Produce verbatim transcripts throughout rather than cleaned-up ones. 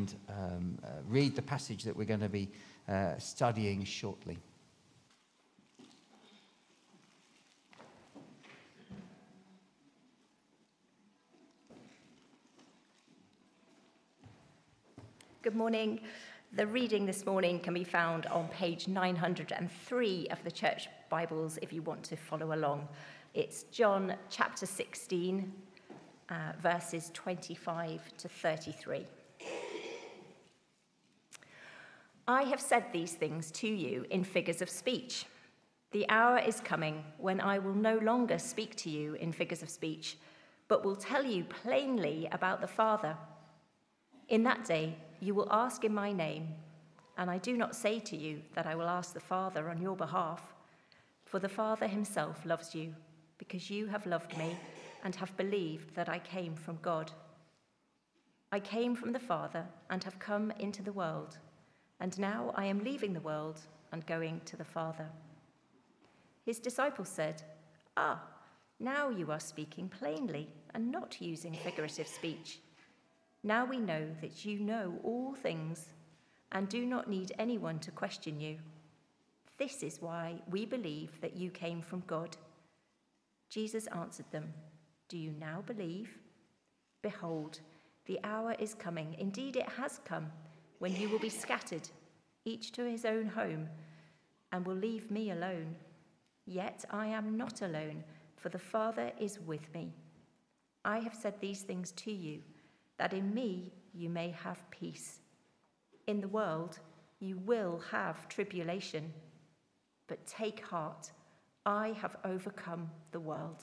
and um, uh, read the passage that we're going to be uh, studying shortly. Good morning. The reading this morning can be found on page nine hundred three of the Church Bibles if you want to follow along. It's John chapter sixteen, uh, verses twenty-five to thirty-three. I have said these things to you in figures of speech. The hour is coming when I will no longer speak to you in figures of speech, but will tell you plainly about the Father. In that day, you will ask in my name, and I do not say to you that I will ask the Father on your behalf, for the Father himself loves you, because you have loved me and have believed that I came from God. I came from the Father and have come into the world, and now I am leaving the world and going to the Father. His disciples said, "Ah, now you are speaking plainly and not using figurative speech. Now we know that you know all things and do not need anyone to question you. This is why we believe that you came from God." Jesus answered them, "Do you now believe? Behold, the hour is coming, indeed it has come, when you will be scattered, each to his own home, and will leave me alone. Yet I am not alone, for the Father is with me. I have said these things to you, that in me you may have peace. In the world you will have tribulation, but take heart, I have overcome the world."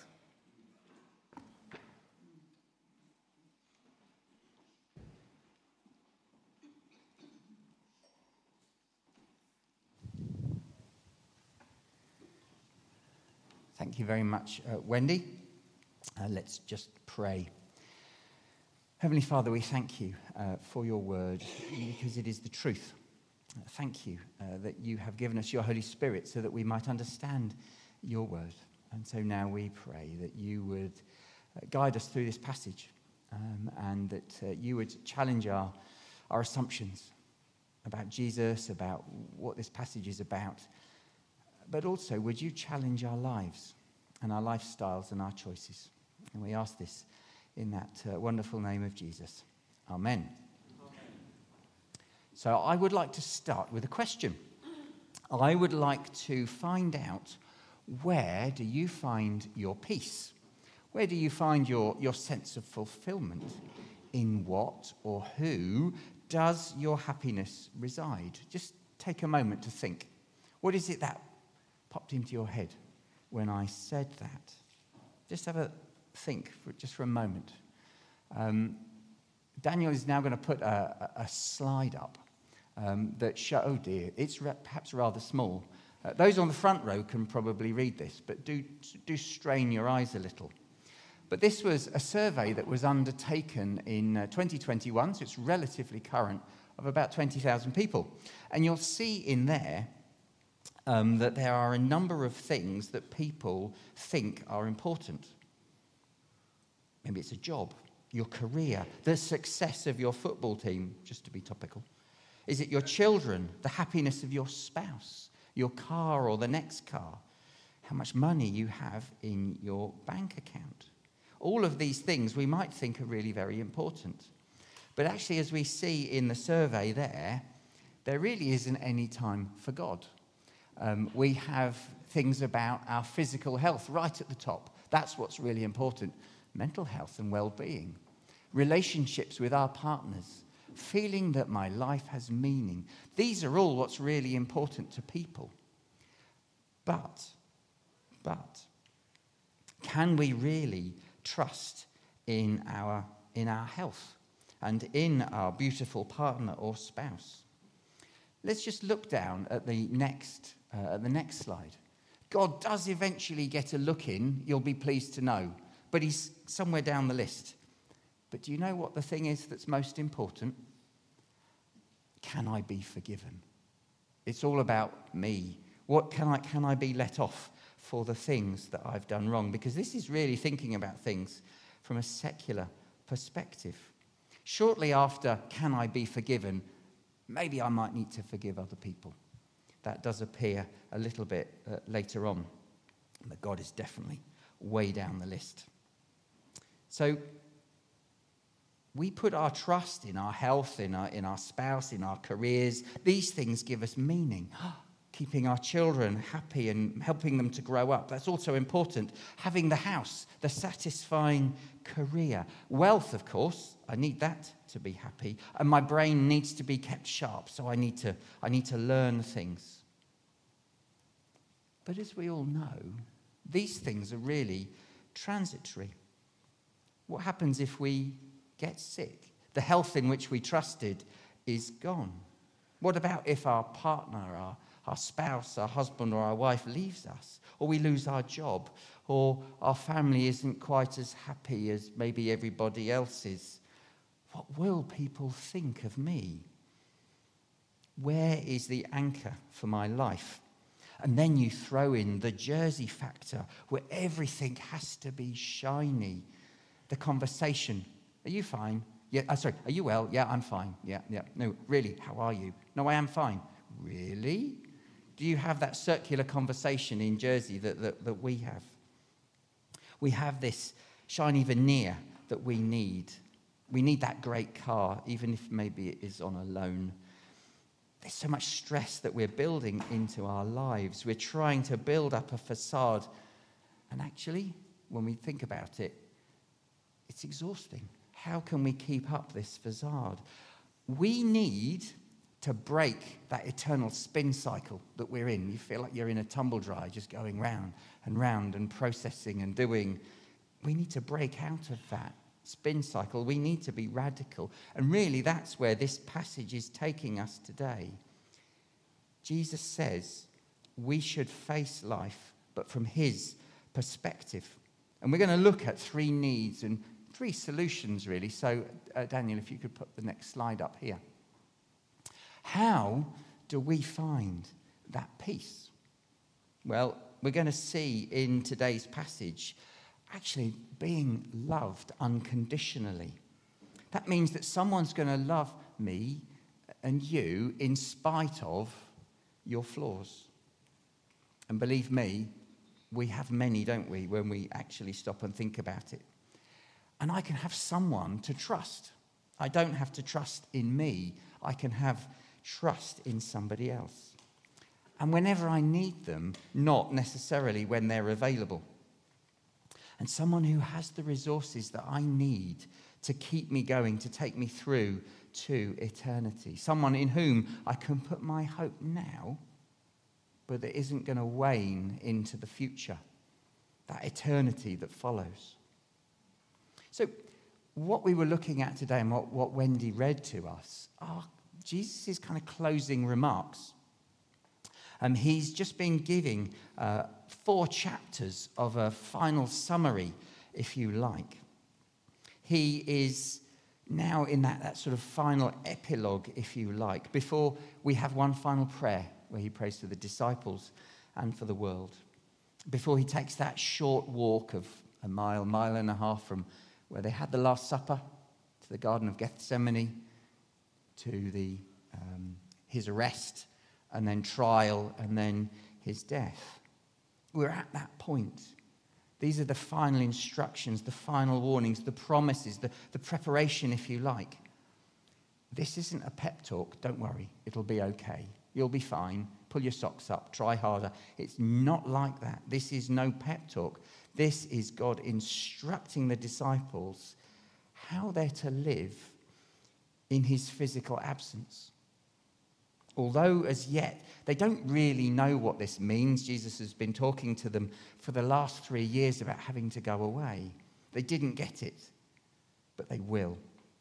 Thank you very much, uh, Wendy. Uh, let's just pray. Heavenly Father, we thank you uh, for your word, because it is the truth. Uh, thank you uh, that you have given us your Holy Spirit so that we might understand your word. And so now we pray that you would uh, guide us through this passage, um, and that uh, you would challenge our, our assumptions about Jesus, about what this passage is about. But also, would you challenge our lives and our lifestyles and our choices? And we ask this in that uh, wonderful name of Jesus. Amen. Amen. So I would like to start with a question. I would like to find out, where do you find your peace? Where do you find your, your sense of fulfillment? In what or who does your happiness reside? Just take a moment to think. What is it that popped into your head when I said that? Just have a think for just for a moment. Um, Daniel is now going to put a, a, a slide up um, that show. Oh dear, it's re- perhaps rather small. Uh, those on the front row can probably read this, but do do strain your eyes a little. But this was a survey that was undertaken in uh, twenty twenty-one, so it's relatively current, of about twenty thousand people, and you'll see in there um, that there are a number of things that people think are important. Maybe it's a job, your career, the success of your football team, just to be topical. Is it your children, the happiness of your spouse, your car or the next car, how much money you have in your bank account? All of these things we might think are really very important. But actually, as we see in the survey there, there really isn't any time for God. Um, we have things about our physical health right at the top. That's what's really important. Mental health and well-being, relationships with our partners, feeling that my life has meaning. These are all what's really important to people. But, but, can we really trust in our, in our health and in our beautiful partner or spouse? Let's just look down at the next, uh, at the next slide. God does eventually get a look in, you'll be pleased to know. But he's somewhere down the list. But do you know what the thing is that's most important? Can I be forgiven? It's all about me. What can I can I be let off for the things that I've done wrong? Because this is really thinking about things from a secular perspective. Shortly after, can I be forgiven? Maybe I might need to forgive other people. That does appear a little bit uh, later on. But God is definitely way down the list. So we put our trust in our health, in our, in our spouse, in our careers. These things give us meaning. Keeping our children happy and helping them to grow up. That's also important. Having the house, the satisfying career. Wealth, of course, I need that to be happy. And my brain needs to be kept sharp, so I need to, I need to learn things. But as we all know, these things are really transitory. What happens if we get sick? The health in which we trusted is gone. What about if our partner, our Our spouse, our husband or our wife leaves us, or we lose our job, or our family isn't quite as happy as maybe everybody else is? What will people think of me? Where is the anchor for my life? And then you throw in the Jersey factor, where everything has to be shiny. The conversation, are you fine? Yeah, uh, sorry, are you well? Yeah, I'm fine. Yeah, yeah. No, really, how are you? No, I am fine. Really? Do you have that circular conversation in Jersey that, that, that we have? We have this shiny veneer that we need. We need that great car, even if maybe it is on a loan. There's so much stress that we're building into our lives. We're trying to build up a facade. And actually, when we think about it, it's exhausting. How can we keep up this facade? We need to break that eternal spin cycle that we're in. You feel like you're in a tumble dry, just going round and round and processing and doing. We need to break out of that spin cycle. We need to be radical. And really, that's where this passage is taking us today. Jesus says we should face life, but from his perspective. And we're going to look at three needs and three solutions, really. So, uh, Daniel, if you could put the next slide up here. How do we find that peace? Well, we're going to see in today's passage actually being loved unconditionally. That means that someone's going to love me and you in spite of your flaws. And believe me, we have many, don't we, when we actually stop and think about it. And I can have someone to trust. I don't have to trust in me. I can have trust in somebody else. And whenever I need them, not necessarily when they're available. And someone who has the resources that I need to keep me going, to take me through to eternity. Someone in whom I can put my hope now, but that isn't going to wane into the future, that eternity that follows. So what we were looking at today and what, what Wendy read to us are Jesus' kind of closing remarks. Um, he's just been giving uh, four chapters of a final summary, if you like. He is now in that, that sort of final epilogue, if you like, before we have one final prayer where he prays for the disciples and for the world. Before he takes that short walk of a mile, mile and a half from where they had the Last Supper to the Garden of Gethsemane, to the um, his arrest, and then trial, and then his death. We're at that point. These are the final instructions, the final warnings, the promises, the, the preparation, if you like. This isn't a pep talk. Don't worry. It'll be okay. You'll be fine. Pull your socks up. Try harder. It's not like that. This is no pep talk. This is God instructing the disciples how they're to live in his physical absence. Although as yet they don't really know what this means. Jesus has been talking to them for the last three years about having to go away. They didn't get it, but they will.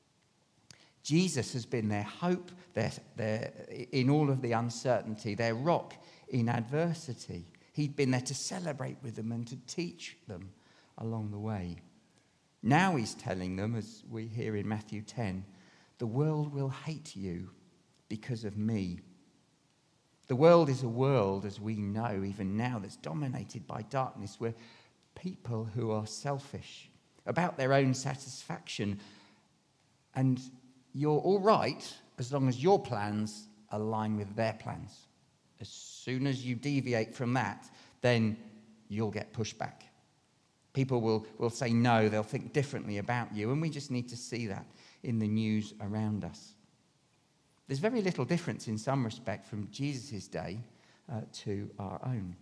Jesus has been their hope, their, their, in all of the uncertainty, their rock in adversity. He'd been there to celebrate with them and to teach them along the way. Now he's telling them, as we hear in Matthew ten, the world will hate you because of me. The world is a world, as we know even now, that's dominated by darkness, where people who are selfish about their own satisfaction And you're all right as long as your plans align with their plans. As soon as you deviate from that, then you'll get pushback. People will, will say no, they'll think differently about you, and we just need to see that in the news around us. There's very little difference in some respect from Jesus' day uh, to our own.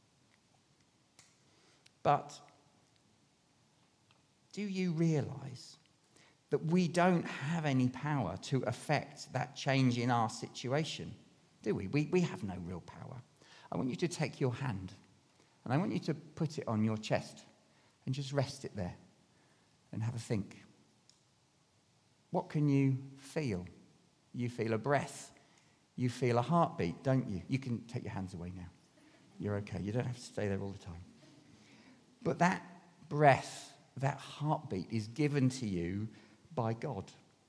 But do you realise that we don't have any power to affect that change in our situation? Do we? We, we have no real power. I want you to take your hand and I want you to put it on your chest and just rest it there and have a think. What can you feel? You feel a breath. You feel a heartbeat, don't you? You can take your hands away now. You're okay. You don't have to stay there all the time. But that breath, that heartbeat is given to you by God.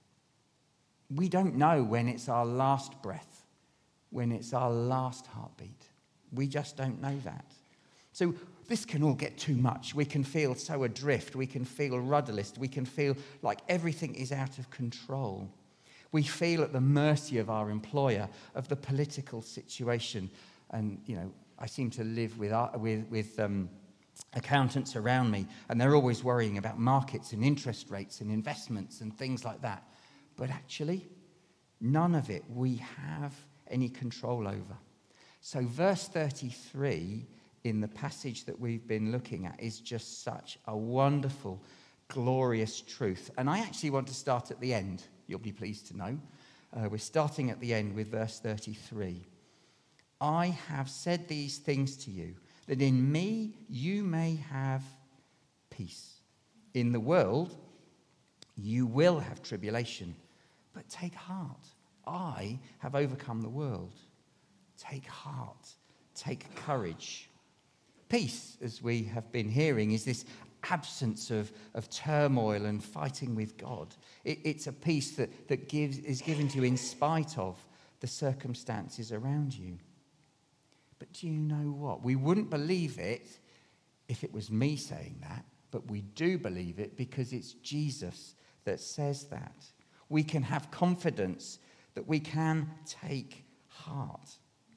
We don't know when it's our last breath, when it's our last heartbeat. We just don't know that. So this can all get too much. We can feel so adrift. We can feel rudderless. We can feel like everything is out of control. We feel at the mercy of our employer, of the political situation. And, you know, I seem to live with, with, with um, accountants around me, and they're always worrying about markets and interest rates and investments and things like that. But actually, none of it we have any control over. So verse thirty-three in the passage that we've been looking at is just such a wonderful, glorious truth. And I actually want to start at the end. You'll be pleased to know. Uh, we're starting at the end with verse thirty-three. I have said these things to you, that in me you may have peace. In the world you will have tribulation, but take heart. I have overcome the world. Take heart. Take courage. Peace, as we have been hearing, is this absence of, of turmoil and fighting with God. It, it's a peace that, that gives, is given to you in spite of the circumstances around you. But do you know what? We wouldn't believe it if it was me saying that, but we do believe it because it's Jesus that says that. We can have confidence that we can take heart.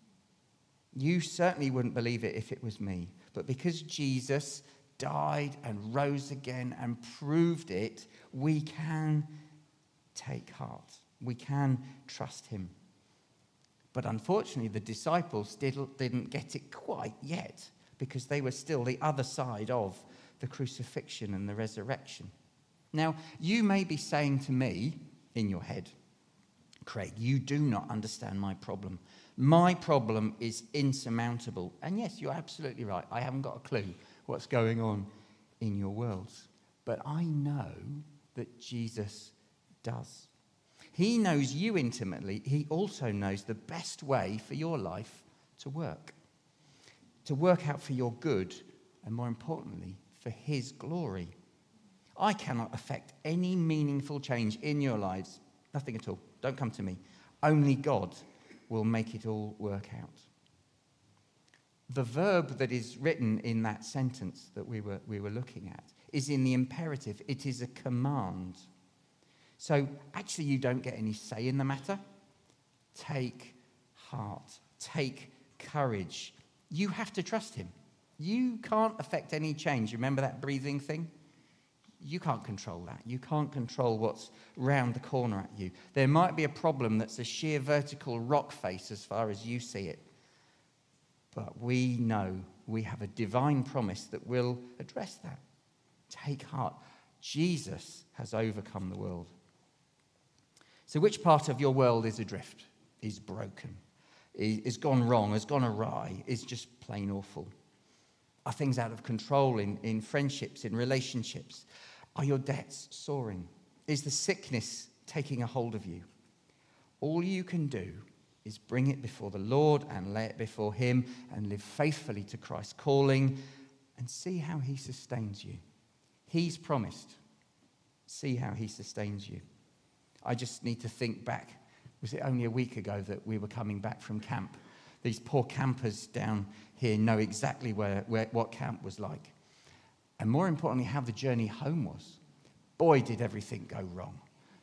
You certainly wouldn't believe it if it was me, but because Jesus died and rose again and proved it, we can take heart. We can trust him. But unfortunately, the disciples still didn't get it quite yet because they were still the other side of the crucifixion and the resurrection. Now, you may be saying to me in your head, Craig, you do not understand my problem. My problem is insurmountable. And yes, you're absolutely right. I haven't got a clue what's going on in your worlds. But I know that Jesus does. He knows you intimately. He also knows the best way for your life to work. To work out for your good, and more importantly, for his glory. I cannot affect any meaningful change in your lives. Nothing at all. Don't come to me. Only God will make it all work out. The verb that is written in that sentence that we were, we were looking at is in the imperative. It is a command. So actually you don't get any say in the matter. Take heart. Take courage. You have to trust him. You can't affect any change. Remember that breathing thing? You can't control that. You can't control what's round the corner at you. There might be a problem that's a sheer vertical rock face as far as you see it. But we know we have a divine promise that will address that. Take heart. Jesus has overcome the world. So which part of your world is adrift, is broken, is gone wrong, has gone awry, is just plain awful? Are things out of control in, in friendships, in relationships? Are your debts soaring? Is the sickness taking a hold of you? All you can do is bring it before the Lord and lay it before him and live faithfully to Christ's calling and see how he sustains you. He's promised. See how he sustains you. I just need to think back. Was it only a week ago that we were coming back from camp? These poor campers down here know exactly where, where what camp was like. And more importantly, how the journey home was. Boy, did everything go wrong.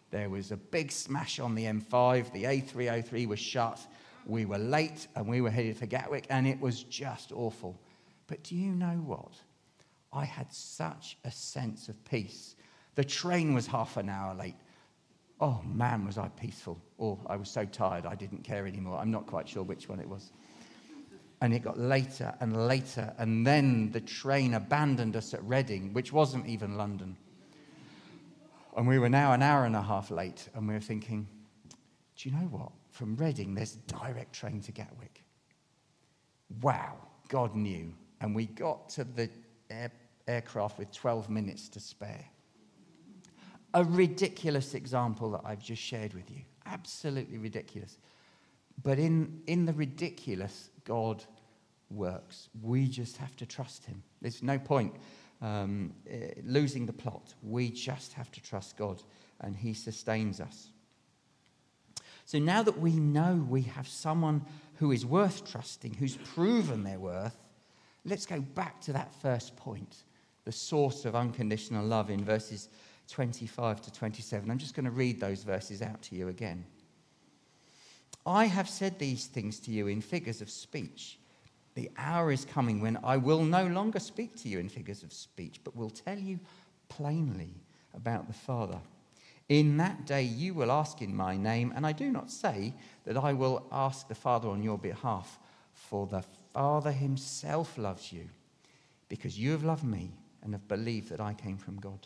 There was a big smash on the M five. The A three oh three was shut. We were late and we were headed for Gatwick, and it was just awful. But do you know what? I had such a sense of peace. The train was half an hour late. Oh, man, was I peaceful. Or I was so tired I didn't care anymore. I'm not quite sure which one it was. And it got later and later, and then the train abandoned us at Reading, which wasn't even London. And we were now an hour and a half late, and we were thinking, do you know what? From Reading, there's a direct train to Gatwick. Wow, God knew. And we got to the air, aircraft with twelve minutes to spare. A ridiculous example that I've just shared with you. Absolutely ridiculous. But in, in the ridiculous, God works. We just have to trust him. There's no point um, uh, losing the plot. We just have to trust God, and he sustains us. So now that we know we have someone who is worth trusting, who's proven their worth, let's go back to that first point, the source of unconditional love in verses twenty-five to twenty-seven. I'm just going to read those verses out to you again. I have said these things to you in figures of speech. The hour is coming when I will no longer speak to you in figures of speech, but will tell you plainly about the Father. In that day you will ask in my name, and I do not say that I will ask the Father on your behalf, for the Father himself loves you, because you have loved me and have believed that I came from God.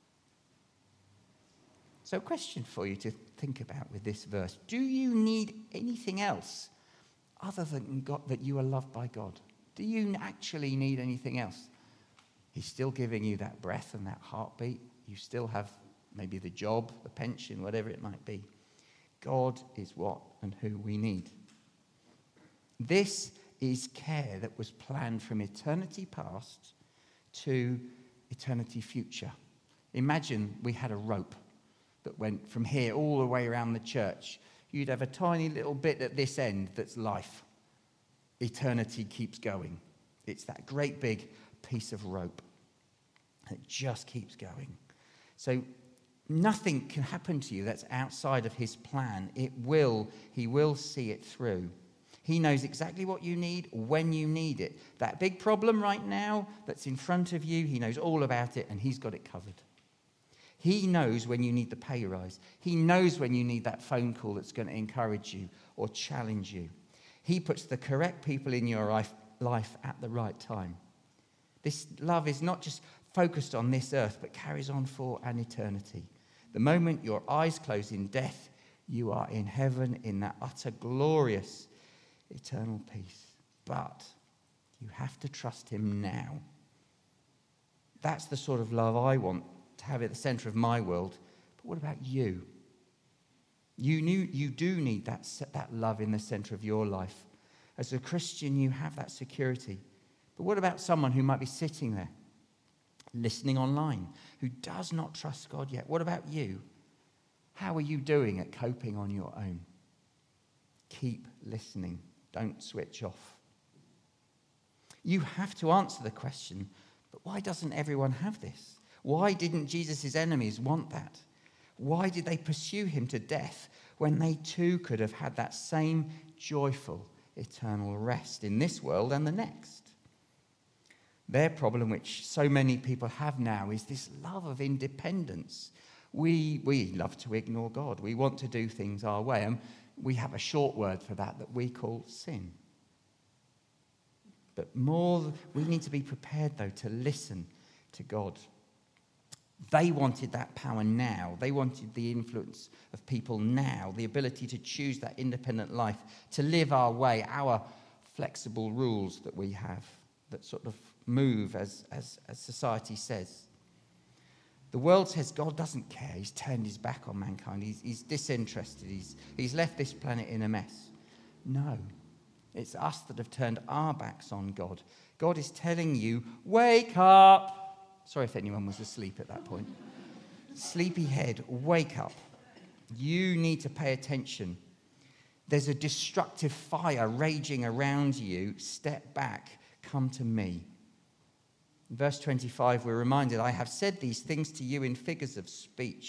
So a question for you to think about with this verse. Do you need anything else other than God, that you are loved by God? Do you actually need anything else? He's still giving you that breath and that heartbeat. You still have maybe the job, the pension, whatever it might be. God is what and who we need. This is care that was planned from eternity past to eternity future. Imagine we had a rope that went from here all the way around the church. You'd have a tiny little bit at this end that's life. Eternity keeps going. It's that great big piece of rope. It just keeps going. So nothing can happen to you that's outside of his plan. It will, he will see it through. He knows exactly what you need when you need it. That big problem right now that's in front of you, he knows all about it, and he's got it covered. He knows when you need the pay rise. He knows when you need that phone call that's going to encourage you or challenge you. He puts the correct people in your life, life at the right time. This love is not just focused on this earth, but carries on for an eternity. The moment your eyes close in death, you are in heaven in that utter glorious eternal peace. But you have to trust him now. That's the sort of love I want to have at the center of my world. But what about you? You knew you do need that, that love in the center of your life. As a Christian, you have that security. But what about someone who might be sitting there, listening online, who does not trust God yet? What about you? How are you doing at coping on your own? Keep listening. Don't switch off. You have to answer the question, but why doesn't everyone have this? Why didn't Jesus' enemies want that? Why did they pursue him to death when they too could have had that same joyful eternal rest in this world and the next? Their problem, which so many people have now, is this love of independence. We, we love to ignore God. We want to do things our way, and we have a short word for that that we call sin. But more, we need to be prepared, though, to listen to God. They wanted that power now. They wanted the influence of people now, the ability to choose that independent life, to live our way, our flexible rules that we have that sort of move as, as, as society says. The world says God doesn't care. He's turned his back on mankind. He's, he's disinterested. He's, he's left this planet in a mess. No, it's us that have turned our backs on God. God is telling you, wake up. Sorry if anyone was asleep at that point. Sleepyhead, wake up. You need to pay attention. There's a destructive fire raging around you. Step back. Come to me. In verse twenty-five, we're reminded, I have said these things to you in figures of speech.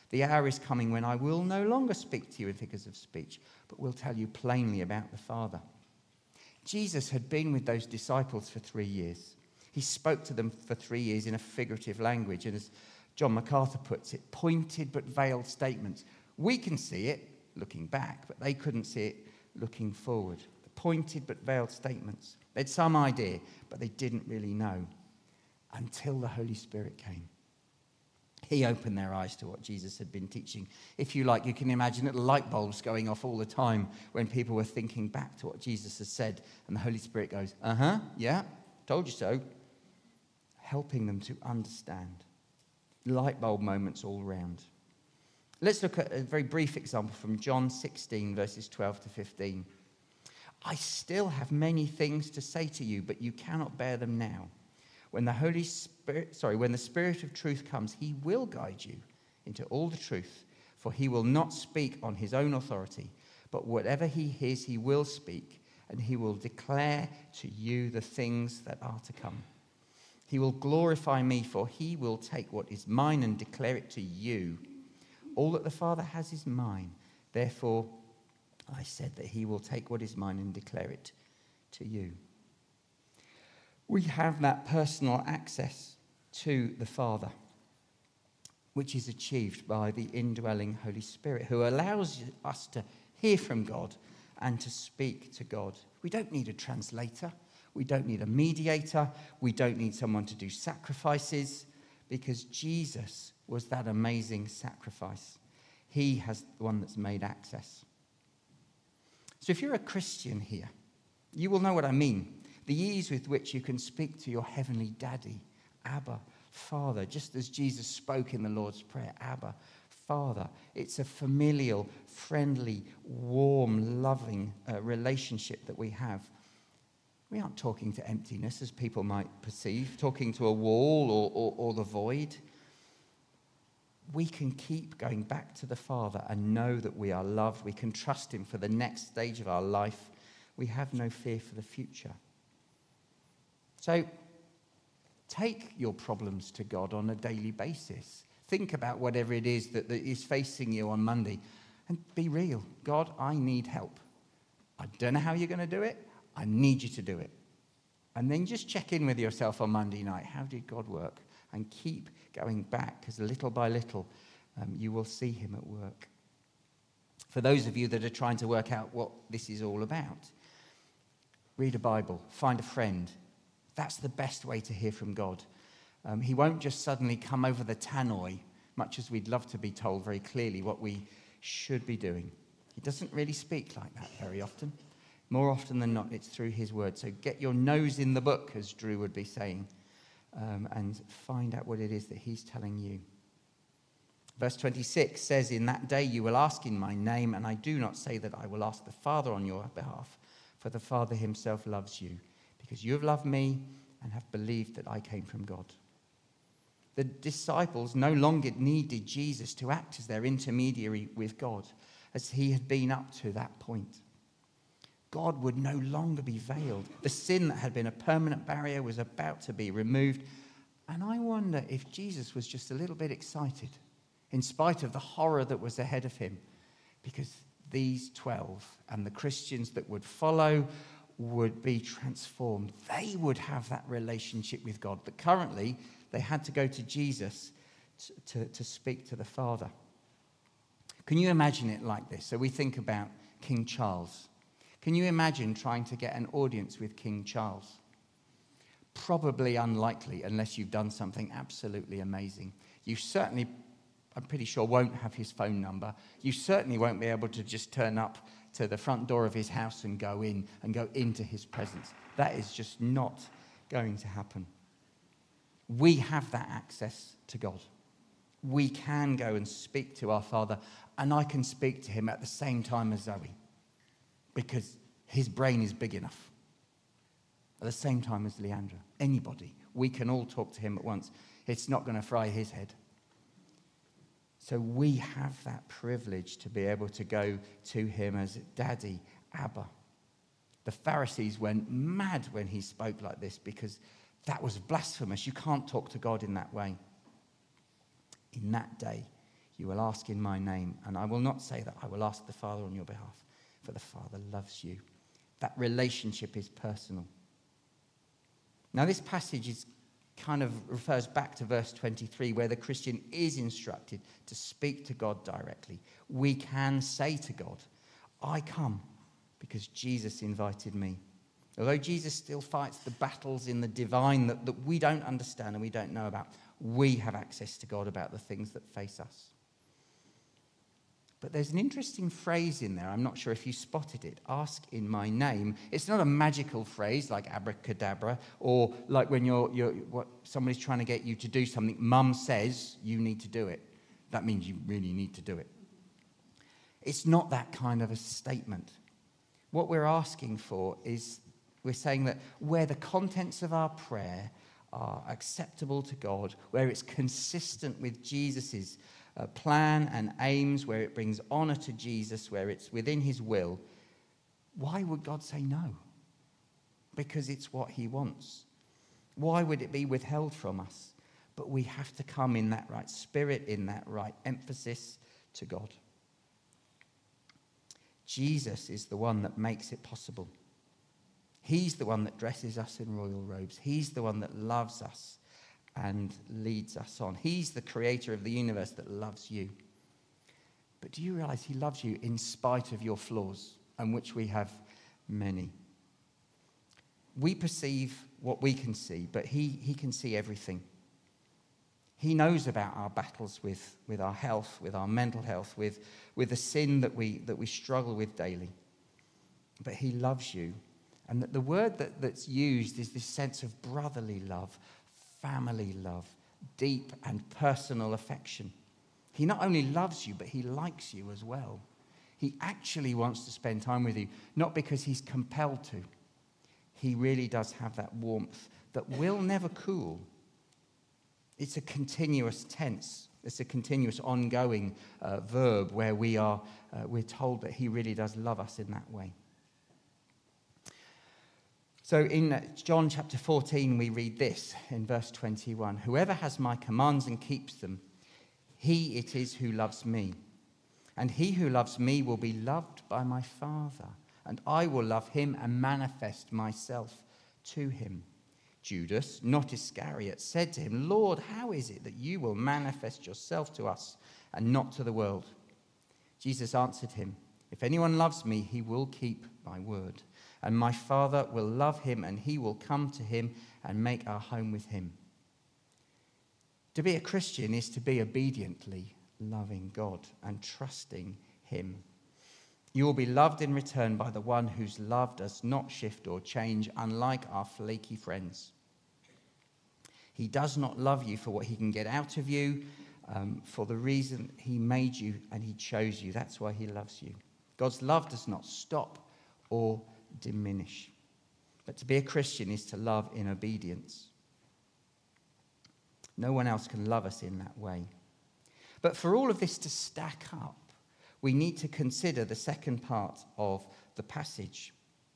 The hour is coming when I will no longer speak to you in figures of speech, but will tell you plainly about the Father. Jesus had been with those disciples for three years. He spoke to them for three years in a figurative language, and as John MacArthur puts it, pointed but veiled statements. We can see it looking back, but they couldn't see it looking forward. The pointed but veiled statements. They had some idea, but they didn't really know until the Holy Spirit came. He opened their eyes to what Jesus had been teaching. If you like, you can imagine little light bulbs going off all the time when people were thinking back to what Jesus has said, and the Holy Spirit goes, uh-huh, yeah, told you so, helping them to understand. Light bulb moments all round. Let's look at a very brief example from John sixteen, verses twelve to fifteen. I still have many things to say to you, but you cannot bear them now. When the Holy Spirit, sorry, when the Spirit of truth comes, he will guide you into all the truth, for he will not speak on his own authority, but whatever he hears, he will speak, and he will declare to you the things that are to come. He will glorify me, for he will take what is mine and declare it to you. All that the Father has is mine. Therefore, I said that he will take what is mine and declare it to you. We have that personal access to the Father, which is achieved by the indwelling Holy Spirit, who allows us to hear from God and to speak to God. We don't need a translator. We don't need a mediator. We don't need someone to do sacrifices, because Jesus was that amazing sacrifice. He has the one that's made access. So if you're a Christian here, you will know what I mean. The ease with which you can speak to your heavenly daddy, Abba, Father, just as Jesus spoke in the Lord's Prayer, Abba, Father. It's a familial, friendly, warm, loving uh, relationship that we have. We aren't talking to emptiness, as people might perceive, talking to a wall or, or, or the void. We can keep going back to the Father and know that we are loved. We can trust him for the next stage of our life. We have no fear for the future. So take your problems to God on a daily basis. Think about whatever it is that, that is facing you on Monday and be real. God, I need help. I don't know how you're going to do it. I need you to do it. And then just check in with yourself on Monday night. How did God work? And keep going back, because little by little, um, you will see him at work. For those of you that are trying to work out what this is all about, read a Bible, find a friend. That's the best way to hear from God. Um, he won't just suddenly come over the tannoy, much as we'd love to be told very clearly what we should be doing. He doesn't really speak like that very often. More often than not, it's through his word. So get your nose in the book, as Drew would be saying, um, and find out what it is that he's telling you. Verse twenty-six says, in that day you will ask in my name, and I do not say that I will ask the Father on your behalf, for the Father himself loves you, because you have loved me and have believed that I came from God. The disciples no longer needed Jesus to act as their intermediary with God, as he had been up to that point. God would no longer be veiled. The sin that had been a permanent barrier was about to be removed. And I wonder if Jesus was just a little bit excited, in spite of the horror that was ahead of him, because these twelve and the Christians that would follow would be transformed. They would have that relationship with God. But currently, they had to go to Jesus to, to, to speak to the Father. Can you imagine it like this? So we think about King Charles. Can you imagine trying to get an audience with King Charles? Probably unlikely, unless you've done something absolutely amazing. You certainly, I'm pretty sure, won't have his phone number. You certainly won't be able to just turn up to the front door of his house and go in and go into his presence. That is just not going to happen. We have that access to God. We can go and speak to our Father, and I can speak to him at the same time as Zoe, because his brain is big enough. At the same time as Leandra, anybody, we can all talk to him at once. It's not going to fry his head. So we have that privilege to be able to go to him as Daddy, Abba. The Pharisees went mad when he spoke like this, because that was blasphemous. You can't talk to God in that way. In that day, You will ask in my name, and I will not say that I will ask the Father on your behalf, for the Father loves you. That relationship is personal. Now, this passage is kind of refers back to verse twenty-three, where the Christian is instructed to speak to God directly. We can say to God, I come because Jesus invited me. Although Jesus still fights the battles in the divine that, that we don't understand and we don't know about, we have access to God about the things that face us. But there's an interesting phrase in there. I'm not sure if you spotted it. Ask in my name. It's not a magical phrase like abracadabra, or like when you're, you're what somebody's trying to get you to do something. Mum says you need to do it. That means you really need to do it. It's not that kind of a statement. What we're asking for is, we're saying that where the contents of our prayer are acceptable to God, where it's consistent with Jesus's Uh, plan and aims, where it brings honor to Jesus, where it's within his will, why would God say no? Because it's what he wants. Why would it be withheld from us? But we have to come in that right spirit, in that right emphasis to God. Jesus is the one that makes it possible. He's the one that dresses us in royal robes. He's the one that loves us and leads us on. He's the creator of the universe that loves you. But do you realize he loves you in spite of your flaws, and which we have many? We perceive what we can see, but he, he can see everything. He knows about our battles with, with our health, with our mental health, with, with the sin that we, that we struggle with daily. But he loves you. And that the word that, that's used is this sense of brotherly love, family love, deep and personal affection. He not only loves you, but he likes you as well. He actually wants to spend time with you, not because he's compelled to. He really does have that warmth that will never cool. It's a continuous tense. It's a continuous ongoing uh, verb where we are, uh, we're told that he really does love us in that way. So in John chapter fourteen, we read this in verse twenty-one. Whoever has my commands and keeps them, he it is who loves me. And he who loves me will be loved by my Father, and I will love him and manifest myself to him. Judas, not Iscariot, said to him, Lord, how is it that you will manifest yourself to us and not to the world? Jesus answered him, if anyone loves me, he will keep my word. And my Father will love him, and he will come to him and make our home with him. To be a Christian is to be obediently loving God and trusting him. You will be loved in return by the one whose love does not shift or change, unlike our flaky friends. He does not love you for what he can get out of you, um, for the reason he made you and he chose you. That's why he loves you. God's love does not stop or diminish. But to be a Christian is to love in obedience. No one else can love us in that way. But for all of this to stack up, we need to consider the second part of the passage.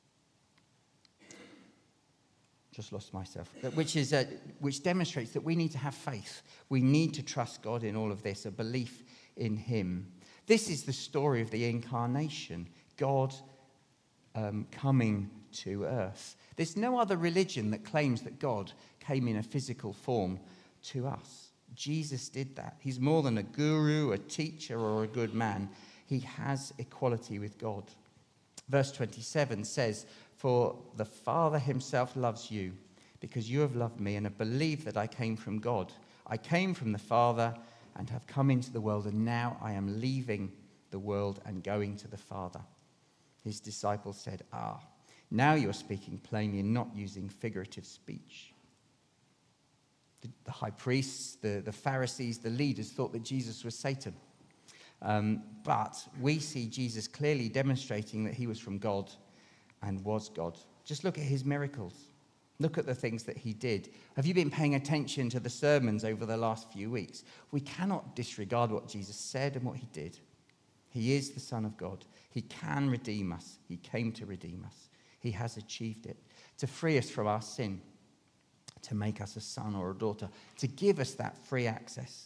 Just lost myself. Which is uh, which demonstrates that we need to have faith. We need to trust God in all of this, a belief in him. This is the story of the incarnation. God Um, coming to earth. There's no other religion that claims that God came in a physical form to us. Jesus did that. He's more than a guru, a teacher, or a good man. He has equality with God. Verse twenty-seven says, for the Father himself loves you, because you have loved me and have believed that I came from God. I came from the Father and have come into the world, and now I am leaving the world and going to the Father. His disciples said, ah, now you're speaking plainly and not using figurative speech. The, the high priests, the, the Pharisees, the leaders thought that Jesus was Satan. Um, but we see Jesus clearly demonstrating that he was from God and was God. Just look at his miracles. Look at the things that he did. Have you been paying attention to the sermons over the last few weeks? We cannot disregard what Jesus said and what he did. He is the Son of God. He can redeem us. He came to redeem us. He has achieved it. To free us from our sin. To make us a son or a daughter. To give us that free access.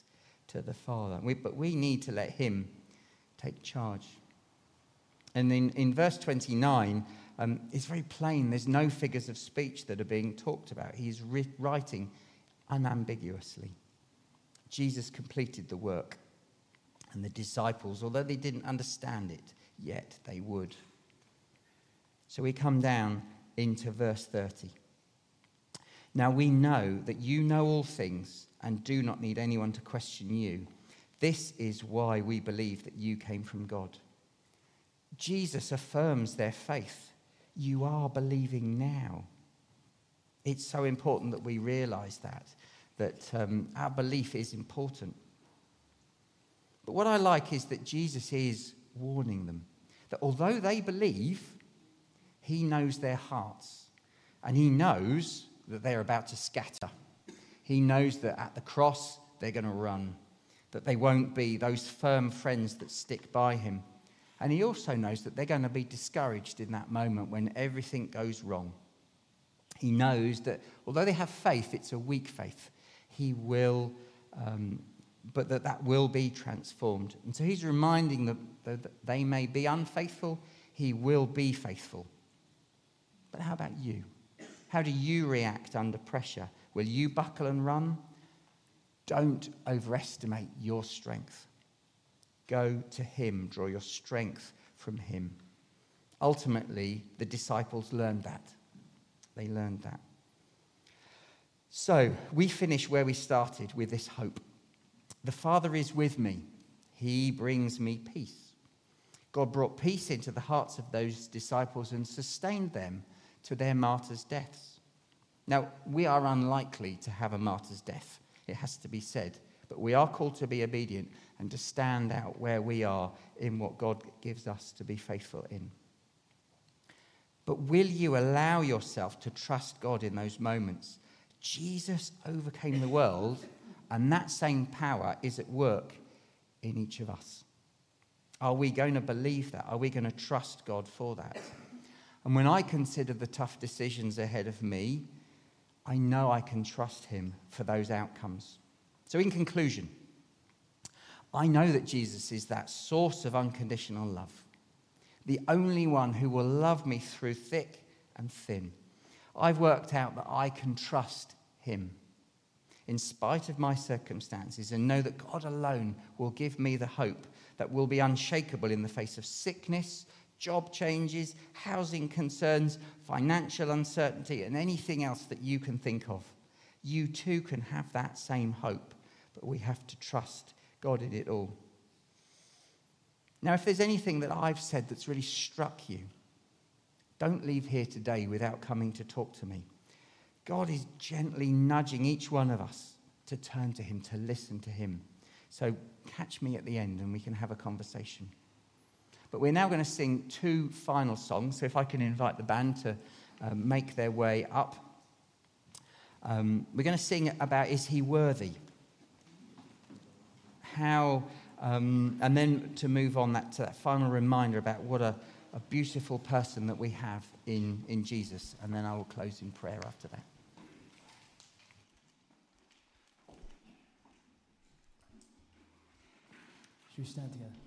to the Father. We, but we need to let him take charge. And in, in verse twenty-nine, um, it's very plain. There's no figures of speech that are being talked about. He's ri- writing unambiguously. Jesus completed the work. And the disciples, although they didn't understand it yet, they would. So we come down into verse thirty. Now we know that you know all things and do not need anyone to question you. This is why we believe that you came from God. Jesus affirms their faith. You are believing now. It's so important that we realize that, that um, our belief is important. But what I like is that Jesus is warning them that although they believe, he knows their hearts. And he knows that they're about to scatter. He knows that at the cross, they're going to run. That they won't be those firm friends that stick by him. And he also knows that they're going to be discouraged in that moment when everything goes wrong. He knows that although they have faith, it's a weak faith. He will... Um, but that that will be transformed. And so he's reminding them that they may be unfaithful, he will be faithful. But how about you? How do you react under pressure? Will you buckle and run? Don't overestimate your strength. Go to him, draw your strength from him. Ultimately, the disciples learned that. They learned that. So, we finish where we started with this hope. The Father is with me. He brings me peace. God brought peace into the hearts of those disciples and sustained them to their martyrs' deaths. Now, we are unlikely to have a martyr's death, it has to be said, but we are called to be obedient and to stand out where we are in what God gives us to be faithful in. But will you allow yourself to trust God in those moments? Jesus overcame the world, and that same power is at work in each of us. Are we going to believe that? Are we going to trust God for that? And when I consider the tough decisions ahead of me, I know I can trust him for those outcomes. So in conclusion, I know that Jesus is that source of unconditional love, the only one who will love me through thick and thin. I've worked out that I can trust him in spite of my circumstances and know that God alone will give me the hope that will be unshakable in the face of sickness, job changes, housing concerns, financial uncertainty, and anything else that you can think of. You too can have that same hope, but we have to trust God in it all. Now, if there's anything that I've said that's really struck you, don't leave here today without coming to talk to me. God is gently nudging each one of us to turn to him, to listen to him. So catch me at the end and we can have a conversation. But we're now going to sing two final songs. So if I can invite the band to uh, make their way up. Um, we're going to sing about Is He Worthy? How, um, and then to move on that to that final reminder about what a, a beautiful person that we have in, in Jesus. And then I will close in prayer after that. Should we stand together?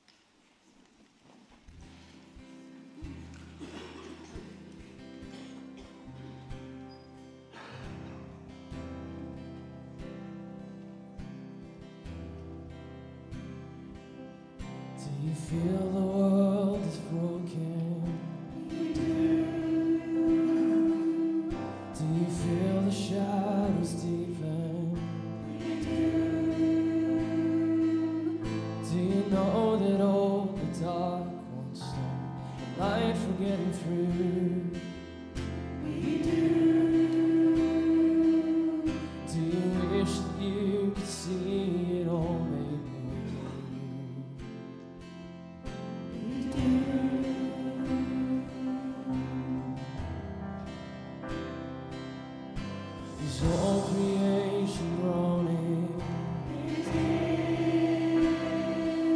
Do you feel the world is broken? You do. Do you feel the shadows deepen? You do. Do you know that all the dark won't stop light from getting through? We do. Do you wish that you could see it all made is all creation groaning?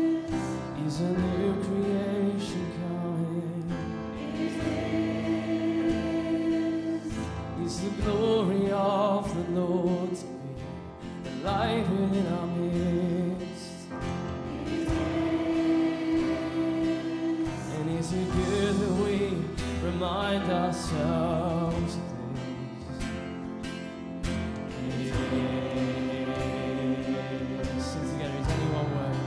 Is a new creation coming? remind ourselves of this. Yes. Sing together. Is anyone worthy?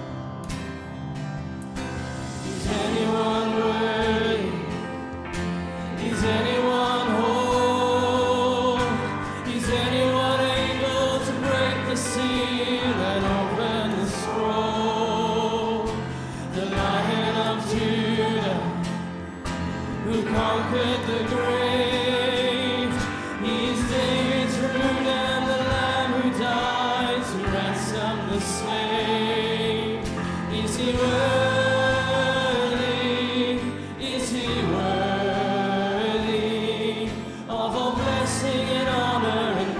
Is anyone worthy? Is anyone whole? Is anyone able to break the seal and open the scroll? The Lion of Judah, who conquered the grave. He's David's root and the Lamb who died to ransom the slave. Is he worthy? Is he worthy of all blessing and honor and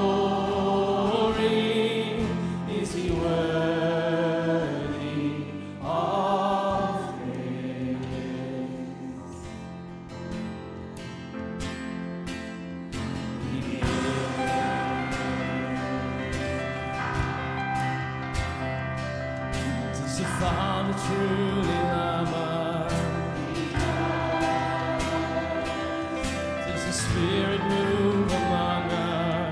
glory? Is he worthy of Does the Father truly love us? Does the Spirit move among us?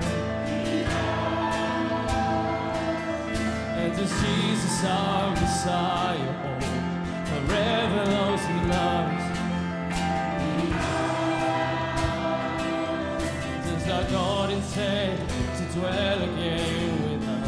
And does Jesus our Messiah hold forever those he loves? Does our God intend to dwell again with us?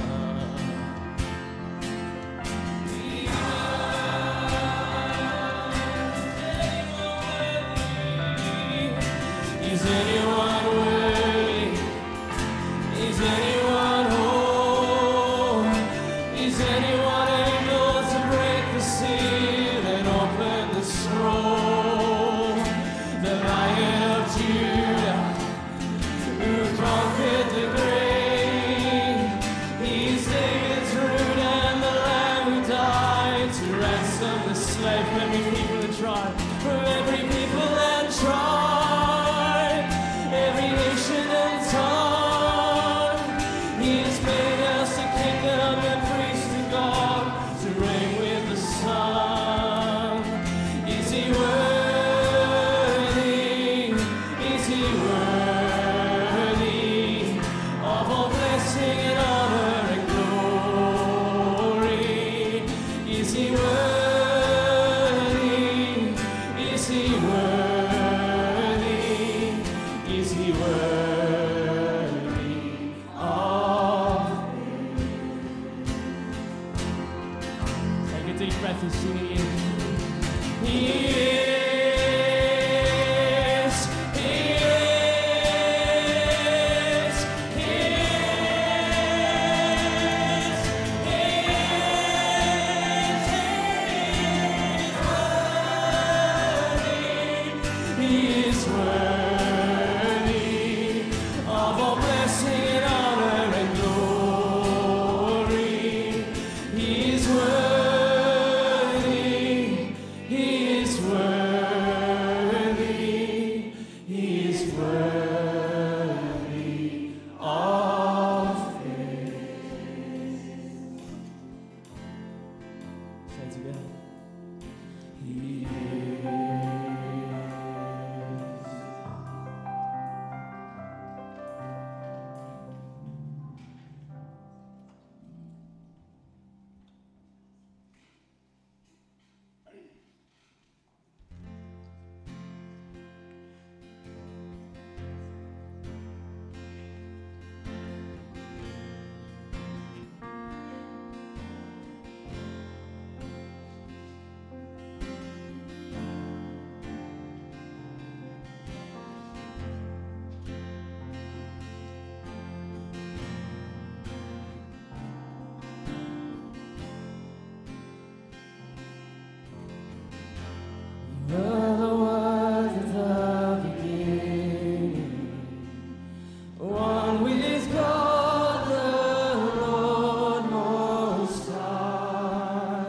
Is anyone worthy? Is anyone whole? Is anyone able to break the seal and open the scroll? The Lion of Judah, who conquered the grave. He's David's root and the Lamb who died to ransom the slave from every people and tribe, from every people and tribe, every nation and tongue. He has made us a kingdom and priests to God, to reign with the Son. Is he worthy? Is he worthy of all blessing and honor and glory? Is he worthy? Is he worthy? Is he worthy of Take a deep breath and sing it in. He is, he is, he is, he is, he is worthy. He is worthy.